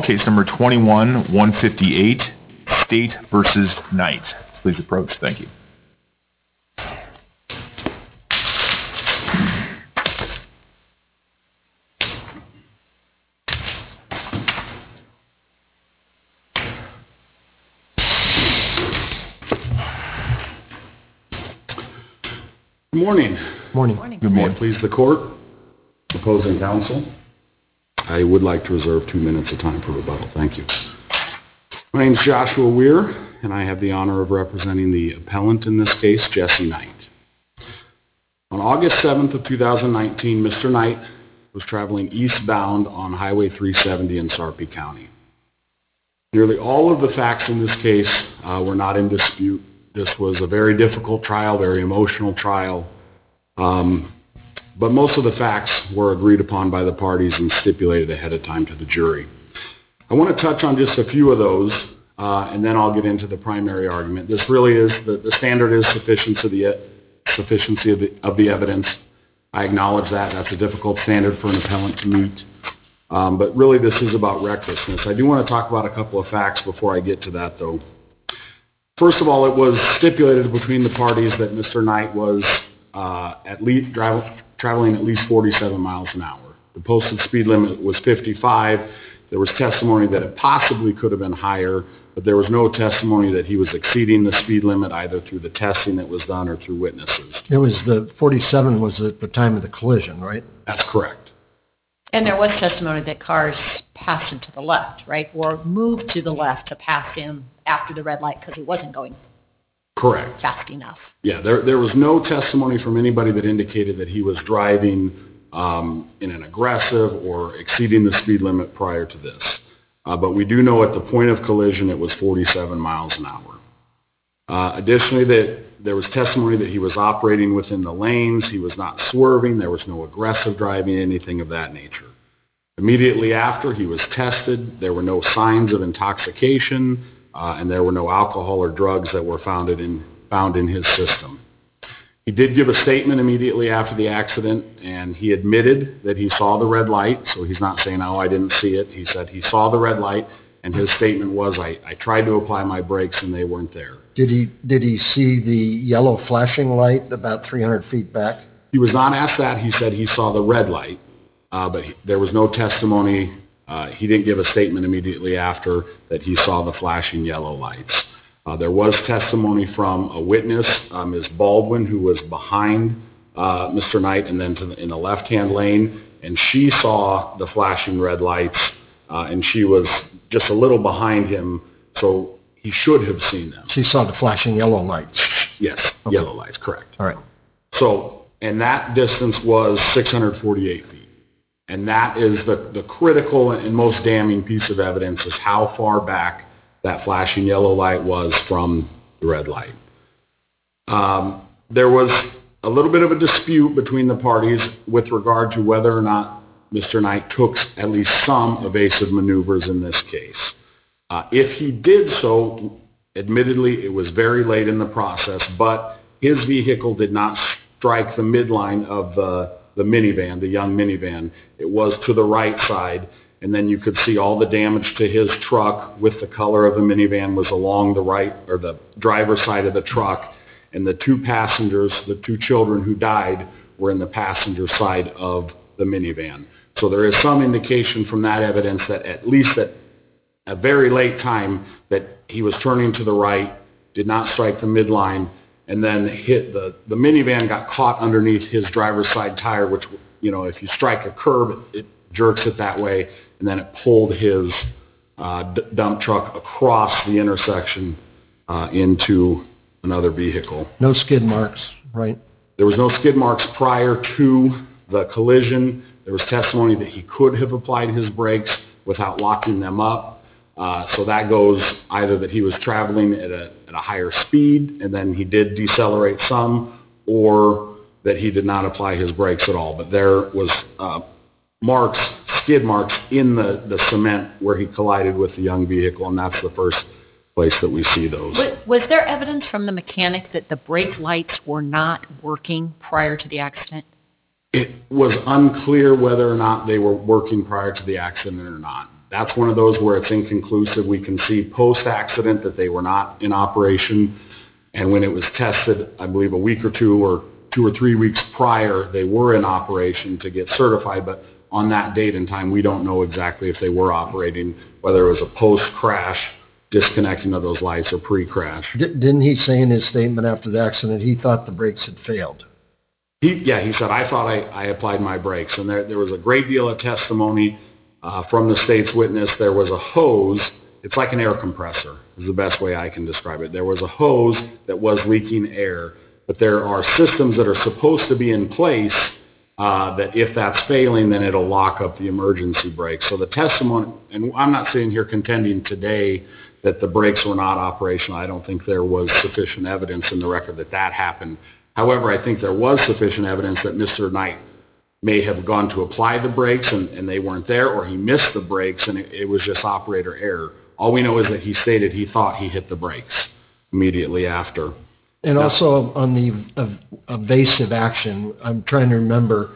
case number 21-158, State versus Knight. Please approach. Thank you. Good morning. Morning. Good morning. Please the court, opposing counsel. I would like to reserve 2 minutes of time for rebuttal. Thank you. My name is Joshua Weir, and I have the honor of representing the appellant in this case, Jesse Knight. On August 7th of 2019, Mr. Knight was traveling eastbound on Highway 370 in Sarpy County. Nearly all of the facts in this case were not in dispute. This was a very difficult trial, very emotional trial, but most of the facts were agreed upon by the parties and stipulated ahead of time to the jury. I want to touch on just a few of those, and then I'll get into the primary argument. This really is, the standard is sufficiency of the evidence. I acknowledge that. That's a difficult standard for an appellant to meet, but really this is about recklessness. I do want to talk about a couple of facts before I get to that, though. First of all, it was stipulated between the parties that Mr. Knight was traveling at least 47 miles an hour. The posted speed limit was 55. There was testimony that it possibly could have been higher, but there was no testimony that he was exceeding the speed limit either through the testing that was done or through witnesses. It was the 47 was at the time of the collision, right? That's correct. And there was testimony that cars passed him to the left, right? Or moved to the left to pass him after the red light because he wasn't going correct fast enough. Yeah, there was no testimony from anybody that indicated that he was driving in an aggressive or exceeding the speed limit prior to this. But we do know at the point of collision it was 47 miles an hour. Additionally, there was testimony that he was operating within the lanes, he was not swerving, there was no aggressive driving, anything of that nature. Immediately after he was tested, there were no signs of intoxication, and there were no alcohol or drugs that were found in his system. He did give a statement immediately after the accident, and he admitted that he saw the red light, so he's not saying, oh, I didn't see it. He said he saw the red light, and his statement was, I tried to apply my brakes and they weren't there. Did he see the yellow flashing light about 300 feet back? He was not asked that. He said he saw the red light, but there was no testimony. He didn't give a statement immediately after that he saw the flashing yellow lights. There was testimony from a witness, Ms. Baldwin, who was behind Mr. Knight and then in the left-hand lane, and she saw the flashing red lights, and she was just a little behind him, so he should have seen them. She saw the flashing yellow lights? Yes, okay. Yellow lights, correct. All right. So, and that distance was 648 feet. And that is the critical and most damning piece of evidence is how far back that flashing yellow light was from the red light. There was a little bit of a dispute between the parties with regard to whether or not Mr. Knight took at least some evasive maneuvers in this case. If he did so, admittedly, it was very late in the process, but his vehicle did not strike the midline of the minivan, the young minivan. It was to the right side, and then you could see all the damage to his truck with the color of the minivan was along the right, or the driver's side of the truck, and the two passengers, the two children who died, were in the passenger side of the minivan. So there is some indication from that evidence that at least at a very late time that he was turning to the right, did not strike the midline, and then hit the minivan got caught underneath his driver's side tire, which, you know, if you strike a curb, it jerks it that way, and then it pulled his dump truck across the intersection into another vehicle. No skid marks, right? There was no skid marks prior to the collision. There was testimony that he could have applied his brakes without locking them up. So that goes either that he was traveling at a higher speed and then he did decelerate some, or that he did not apply his brakes at all. But there was skid marks in the cement where he collided with the young vehicle, and that's the first place that we see those. Was there evidence from the mechanic that the brake lights were not working prior to the accident? It was unclear whether or not they were working prior to the accident or not. That's one of those where it's inconclusive. We can see post-accident that they were not in operation, and when it was tested, I believe a week or 2 or 3 weeks prior, they were in operation to get certified, but on that date and time, we don't know exactly if they were operating, whether it was a post-crash disconnecting of those lights or pre-crash. Didn't he say in his statement after the accident, he thought the brakes had failed? He said, I thought I applied my brakes, and there was a great deal of testimony from the state's witness. There was a hose. It's like an air compressor is the best way I can describe it. There was a hose that was leaking air, but there are systems that are supposed to be in place that if that's failing, then it'll lock up the emergency brakes. So the testimony, and I'm not sitting here contending today that the brakes were not operational. I don't think there was sufficient evidence in the record that that happened. However, I think there was sufficient evidence that Mr. Knight may have gone to apply the brakes and they weren't there, or he missed the brakes and it was just operator error. All we know is that he stated he thought he hit the brakes immediately after. And also on the evasive action, I'm trying to remember,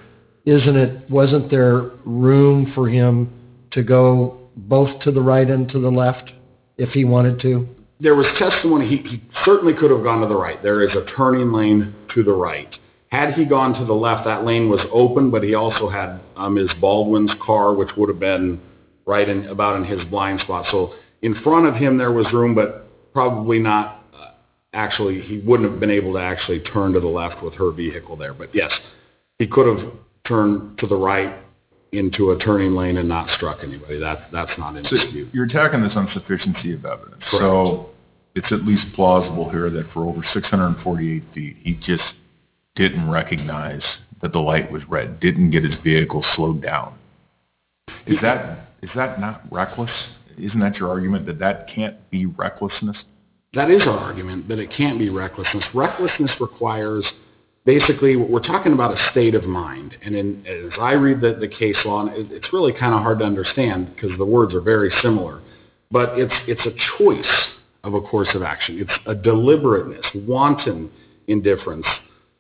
wasn't there room for him to go both to the right and to the left if he wanted to? There was testimony, he certainly could have gone to the right. There is a turning lane to the right. Had he gone to the left, that lane was open, but he also had Ms. Baldwin's car, which would have been right about in his blind spot. So in front of him there was room, but probably not. Actually, he wouldn't have been able to actually turn to the left with her vehicle there. But yes, he could have turned to the right into a turning lane and not struck anybody. That's not in dispute. You're attacking this on sufficiency of evidence. Correct. So it's at least plausible here that for over 648 feet, he just didn't recognize that the light was red, didn't get his vehicle slowed down. Is that not reckless? Isn't that your argument, that can't be recklessness? That is our argument, that it can't be recklessness. Recklessness requires, basically, we're talking about a state of mind. And as I read the case law, it's really kind of hard to understand because the words are very similar. But it's a choice of a course of action. It's a deliberateness, wanton indifference.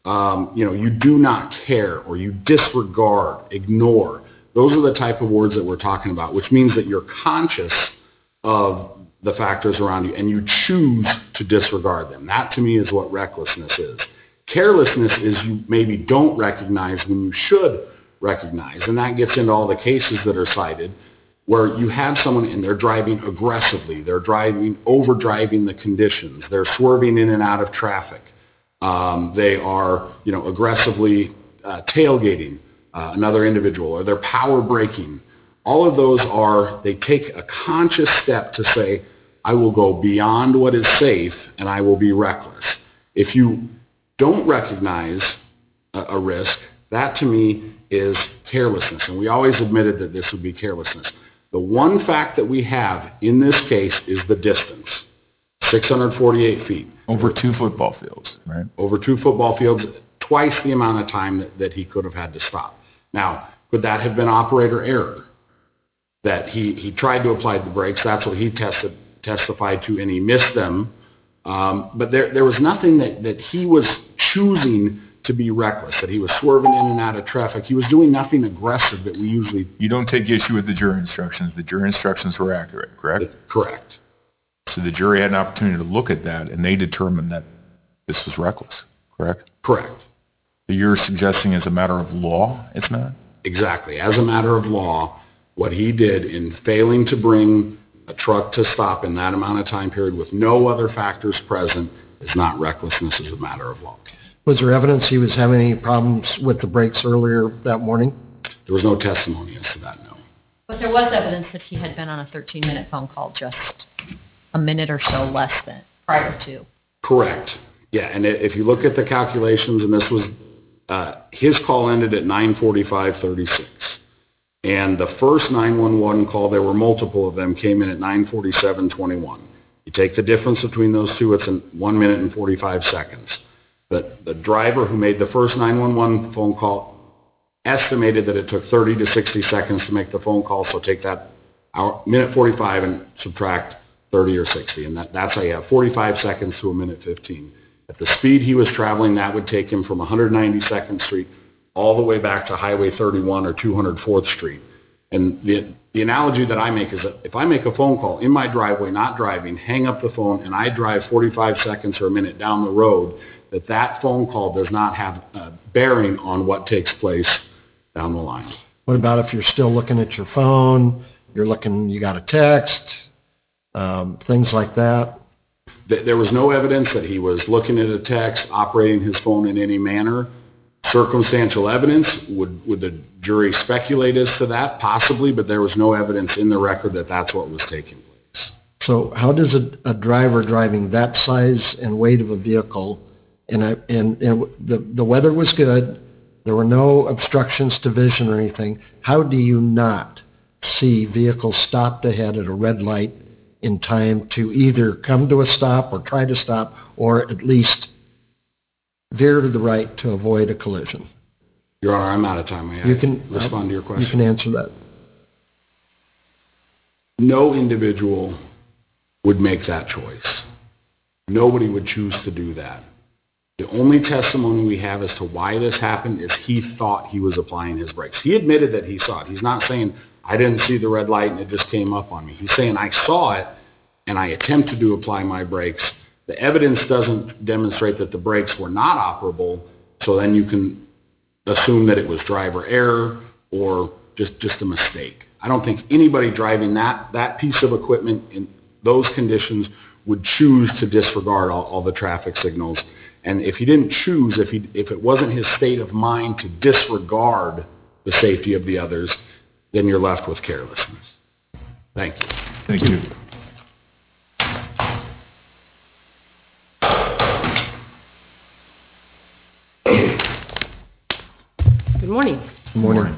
You do not care, or you disregard, ignore. Those are the type of words that we're talking about, which means that you're conscious of the factors around you and you choose to disregard them. That to me is what recklessness is. Carelessness is you maybe don't recognize when you should recognize, and that gets into all the cases that are cited where you have someone and they're driving aggressively, they're overdriving the conditions, they're swerving in and out of traffic, they are aggressively tailgating another individual, or they're power braking. All of those they take a conscious step to say, I will go beyond what is safe and I will be reckless. If you don't recognize a risk, that to me is carelessness. And we always admitted that this would be carelessness. The one fact that we have in this case is the distance, 648 feet. Over 2 football fields, right? Over 2 football fields, twice the amount of time that he could have had to stop. Now, could that have been operator error? That he tried to apply the brakes, that's what he testified to, and he missed them. But there was nothing that he was choosing to be reckless, that he was swerving in and out of traffic. He was doing nothing aggressive that we usually... You don't take issue with the jury instructions. The jury instructions were accurate, correct? Correct. So the jury had an opportunity to look at that, and they determined that this was reckless, correct? Correct. So you're suggesting as a matter of law, it's not? Exactly. As a matter of law, what he did in failing to bring a truck to stop in that amount of time period with no other factors present is not recklessness as a matter of law. Was there evidence he was having any problems with the brakes earlier that morning? There was no testimony as to that, no. But there was evidence that he had been on a 13-minute phone call just a minute or so less than prior to. Correct. Yeah, and if you look at the calculations, and this was, his call ended at 9:45:36. And the first 911 call, there were multiple of them, came in at 9:47:21. You take the difference between those two, it's in 1 minute and 45 seconds. The driver who made the first 911 phone call estimated that it took 30 to 60 seconds to make the phone call, so take that minute 45 and subtract 30 or 60, and that's how you have 45 seconds to a minute 15. At the speed he was traveling, that would take him from 192nd Street all the way back to Highway 31 or 204th Street. And the analogy that I make is that if I make a phone call in my driveway, not driving, hang up the phone, and I drive 45 seconds or a minute down the road, that phone call does not have a bearing on what takes place down the line. What about if you're still looking at your phone, you got a text, things like that? There was no evidence that he was looking at a text, operating his phone in any manner. Circumstantial evidence, would the jury speculate as to that? Possibly, but there was no evidence in the record that that's what was taking place. So how does a driver driving that size and weight of a vehicle, and the weather was good, there were no obstructions to vision or anything, how do you not see vehicles stopped ahead at a red light in time to either come to a stop or try to stop, or at least veer to the right to avoid a collision? Your Honor, I'm out of time. May I respond to your question? You can answer that. No individual would make that choice. Nobody would choose to do that. The only testimony we have as to why this happened is he thought he was applying his brakes. He admitted that he saw it. He's not saying, I didn't see the red light and it just came up on me. He's saying, I saw it and I attempted to apply my brakes. The evidence doesn't demonstrate that the brakes were not operable, so then you can assume that it was driver error or just a mistake. I don't think anybody driving that piece of equipment in those conditions would choose to disregard all the traffic signals. And if he didn't choose, if it wasn't his state of mind to disregard the safety of the others, then you're left with carelessness. Thank you. Thank you. Good morning. Good morning.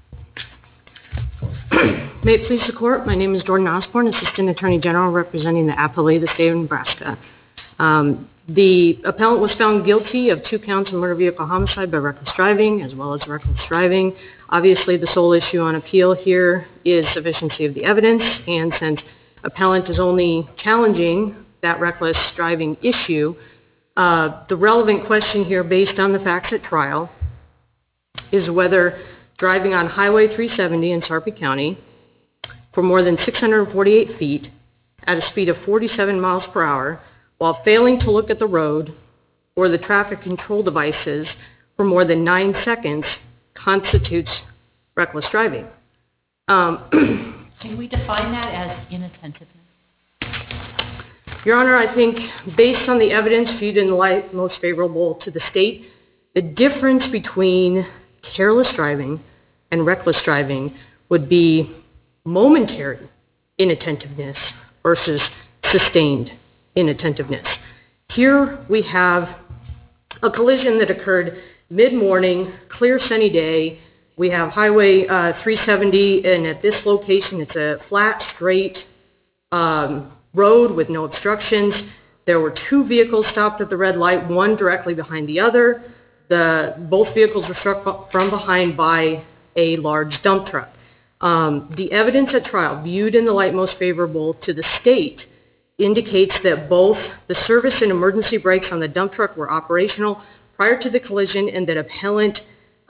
May it please the court, my name is Jordan Osborne, Assistant Attorney General representing the appellee of the state of Nebraska. The appellant was found guilty of 2 counts of motor vehicle homicide by reckless driving as well as reckless driving. Obviously, the sole issue on appeal here is sufficiency of the evidence, and since appellant is only challenging that reckless driving issue, the relevant question here based on the facts at trial is whether driving on Highway 370 in Sarpy County for more than 648 feet at a speed of 47 miles per hour while failing to look at the road or the traffic control devices for more than 9 seconds constitutes reckless driving. Can we define that as inattentiveness? Your Honor, I think based on the evidence viewed in the light most favorable to the state, the difference between careless driving and reckless driving would be momentary inattentiveness versus sustained inattentiveness. Here we have a collision that occurred mid-morning, clear sunny day. We have Highway 370, and at this location it's a flat, straight road with no obstructions. There were 2 vehicles stopped at the red light, one directly behind the other. Both vehicles were struck from behind by a large dump truck. The evidence at trial, viewed in the light most favorable to the state, indicates that both the service and emergency brakes on the dump truck were operational prior to the collision, and that appellant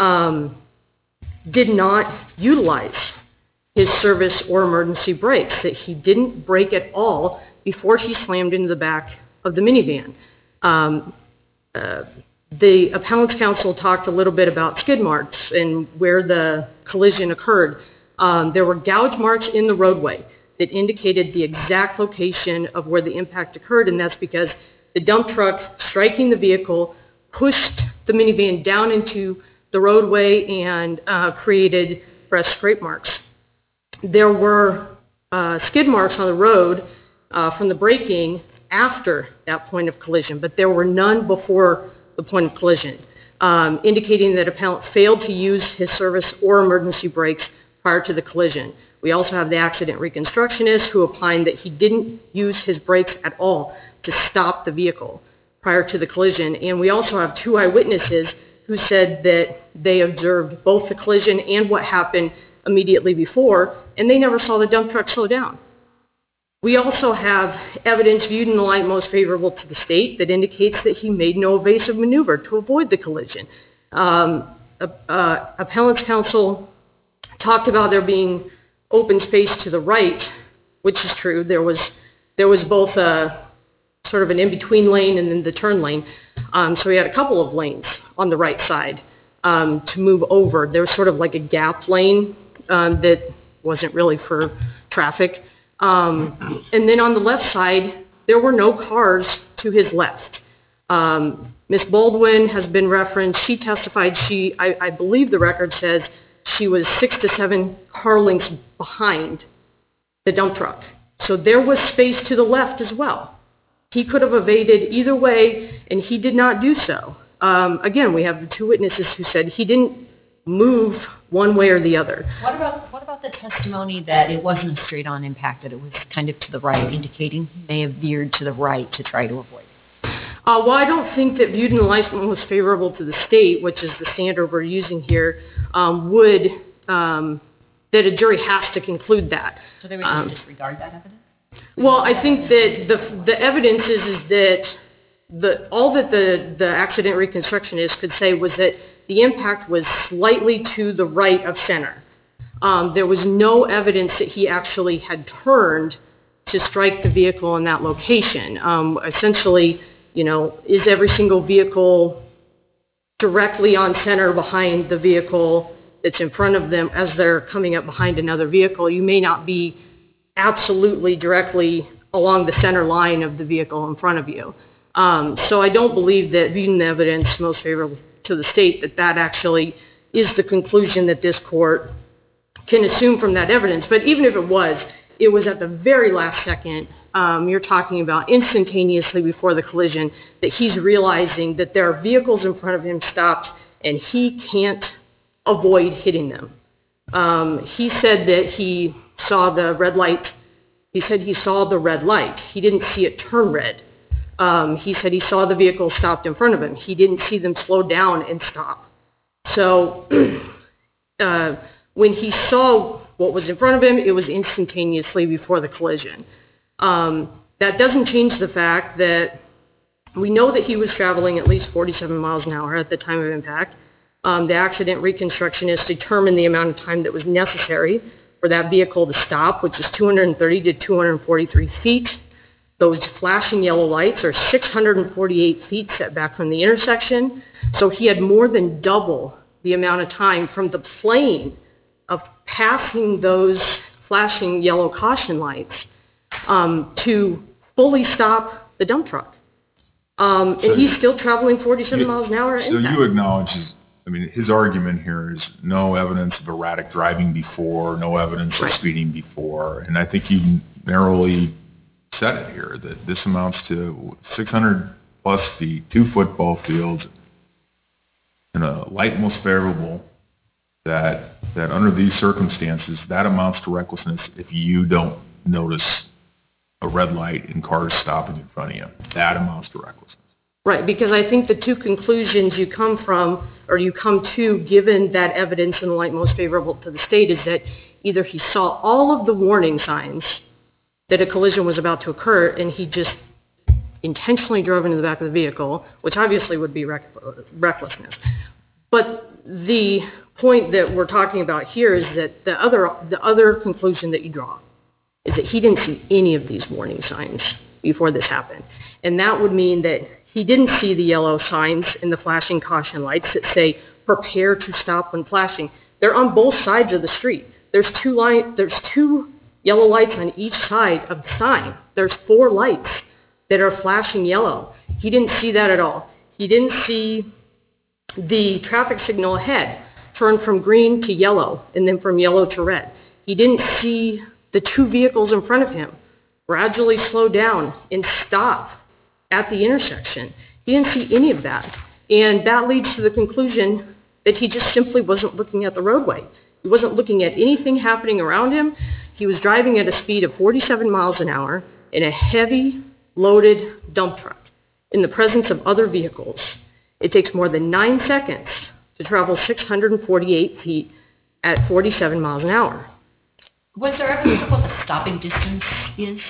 did not utilize his service or emergency brakes, that he didn't brake at all before he slammed into the back of the minivan. The appellant's counsel talked a little bit about skid marks and where the collision occurred. There were gouge marks in the roadway that indicated the exact location of where the impact occurred, and that's because the dump truck striking the vehicle pushed the minivan down into the roadway and created fresh scrape marks. There were skid marks on the road from the braking after that point of collision, but there were none before the point of collision, indicating that appellant failed to use his service or emergency brakes prior to the collision. We also have the accident reconstructionist who opined that he didn't use his brakes at all to stop the vehicle prior to the collision. And we also have 2 eyewitnesses who said that they observed both the collision and what happened immediately before, and they never saw the dump truck slow down. We also have evidence viewed in the light most favorable to the state that indicates that he made no evasive maneuver to avoid the collision. Appellant's counsel talked about there being open space to the right, which is true. There was both a sort of an in-between lane and then the turn lane. So we had a couple of lanes on the right side to move over. There was sort of like a gap lane that wasn't really for traffic. And then on the left side, there were no cars to his left. Ms. Baldwin has been referenced. She testified I believe the record says she was 6 to 7 car lengths behind the dump truck. So there was space to the left as well. He could have evaded either way, and he did not do so. Again, we have the two witnesses who said he didn't move one way or the other. What about the testimony that it wasn't a straight-on impact, that it was kind of to the right, indicating he may have veered to the right to try to avoid it? Well, I don't think that viewed in the light most favorable to the state, which is the standard we're using here, that a jury has to conclude that. So they would just disregard that evidence? Well, I think that the evidence is that all that the accident reconstructionist could say was that the impact was slightly to the right of center. There was no evidence that he actually had turned to strike the vehicle in that location. Essentially, is every single vehicle directly on center behind the vehicle that's in front of them as they're coming up behind another vehicle? You may not be absolutely directly along the center line of the vehicle in front of you. So I don't believe that, viewing the evidence most favorable to the state, that actually is the conclusion that this court can assume from that evidence. But even if it was at the very last second. You're talking about instantaneously before the collision that he's realizing that there are vehicles in front of him stopped and he can't avoid hitting them. He said that he saw the red light. He said he saw the red light. He didn't see it turn red. He said he saw the vehicle stopped in front of him. He didn't see them slow down and stop. So when he saw what was in front of him, it was instantaneously before the collision. That doesn't change the fact that we know that he was traveling at least 47 miles an hour at the time of impact. The accident reconstructionist determined the amount of time that was necessary for that vehicle to stop, which is 230 to 243 feet. Those flashing yellow lights are 648 feet set back from the intersection. So he had more than double the amount of time from the plane of passing those flashing yellow caution lights to fully stop the dump truck. And he's still traveling 47 miles an hour. So you acknowledge, his argument here is no evidence of erratic driving before, no evidence of speeding before, and I think you narrowly said it here, that this amounts to 600 plus feet, 2 football fields, and a light most favorable, that under these circumstances, that amounts to recklessness if you don't notice a red light and cars stopping in front of you. That amounts to recklessness. Right, because I think the two conclusions you come to, given that evidence in the light most favorable to the state, is that either he saw all of the warning signs that a collision was about to occur and he just intentionally drove into the back of the vehicle, which obviously would be recklessness. But the point that we're talking about here is that the other conclusion that you draw is that he didn't see any of these warning signs before this happened. And that would mean that he didn't see the yellow signs and the flashing caution lights that say, prepare to stop when flashing. They're on both sides of the street. There's two yellow lights on each side of the sign. There's 4 lights that are flashing yellow. He didn't see that at all. He didn't see the traffic signal ahead turn from green to yellow and then from yellow to red. He didn't see the 2 vehicles in front of him gradually slow down and stop at the intersection. He didn't see any of that. And that leads to the conclusion that he just simply wasn't looking at the roadway. He wasn't looking at anything happening around him. He was driving at a speed of 47 miles an hour in a heavy, loaded dump truck in the presence of other vehicles. It takes more than 9 seconds to travel 648 feet at 47 miles an hour. Was there evidence of what the stopping distance is?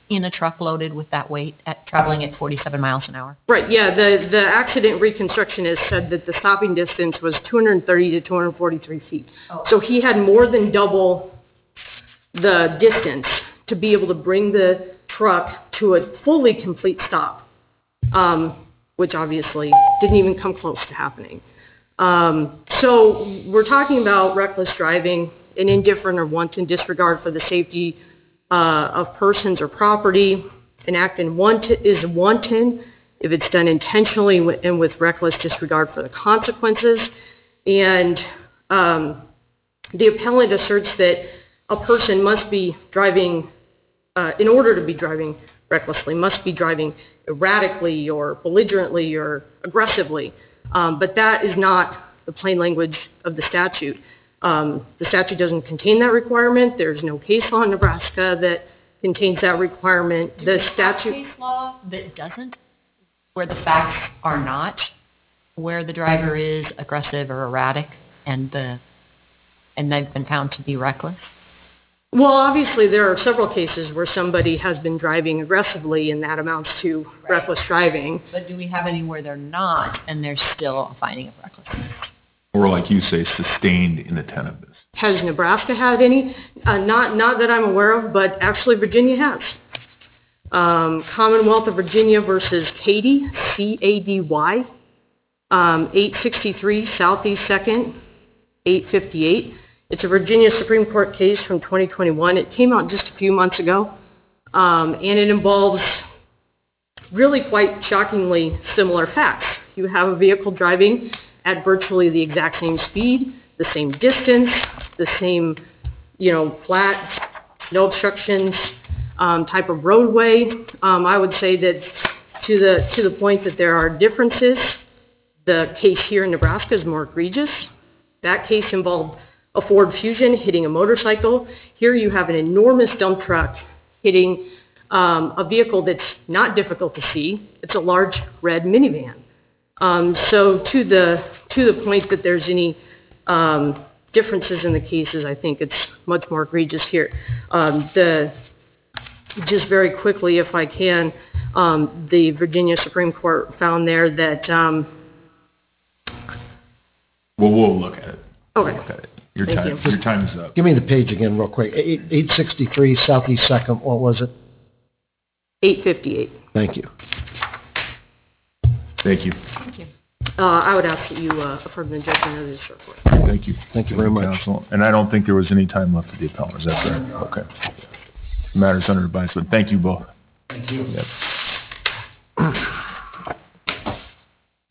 in a truck loaded with that weight traveling at 47 miles an hour? Right, yeah, the accident reconstructionist said that the stopping distance was 230 to 243 feet. So he had more than double the distance to be able to bring the truck to a fully complete stop, which obviously didn't even come close to happening. So we're talking about reckless driving, an indifferent or wanton disregard for the safety of persons or property. An act is wanton if it's done intentionally and with reckless disregard for the consequences. And the appellant asserts that a person must be driving, in order to be driving recklessly, must be driving erratically or belligerently or aggressively. But that is not the plain language of the statute. The statute doesn't contain that requirement. There's no case law in Nebraska that contains that requirement. The statute... Case law that doesn't, where the facts are not, where the driver is aggressive or erratic and they've been found to be reckless? Well, obviously, there are several cases where somebody has been driving aggressively, and that amounts to reckless driving. But do we have any where they're not, and there's still a finding of recklessness? Or like you say, sustained inattentiveness. Has Nebraska had any? Not that I'm aware of, but actually Virginia has. Commonwealth of Virginia versus Cady, C-A-D-Y, 863 Southeast 2nd, 858. It's a Virginia Supreme Court case from 2021. It came out just a few months ago, and it involves really quite shockingly similar facts. You have a vehicle driving at virtually the exact same speed, the same distance, the same, flat, no obstructions type of roadway. I would say that to the point that there are differences, the case here in Nebraska is more egregious. That case involved a Ford Fusion hitting a motorcycle. Here you have an enormous dump truck hitting a vehicle that's not difficult to see. It's a large red minivan. So to the point that there's any differences in the cases, I think it's much more egregious here. Just very quickly, if I can, the Virginia Supreme Court found there that... We'll look at it. Okay. We'll look at it. Your Thank you. time is up. Give me the page again real quick. 863 Southeast 2nd, what was it? 858. Thank you. Thank you. Thank you. I would ask that you affirm the judgment of the district court. Thank you. Thank you very much. Counsel. And I don't think there was any time left for the appellant. Is that correct? Okay. Matters under advisement. Thank you both. Thank you. Yep.